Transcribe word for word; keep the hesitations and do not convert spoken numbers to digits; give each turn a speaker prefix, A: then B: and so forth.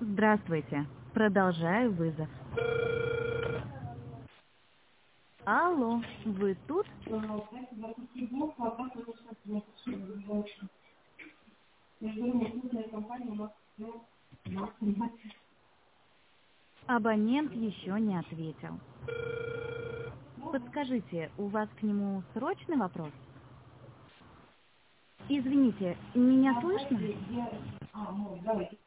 A: Здравствуйте. Продолжаю вызов. Алло, вы тут? Абонент еще не ответил. Подскажите, у вас к нему срочный вопрос? Извините, меня слышно?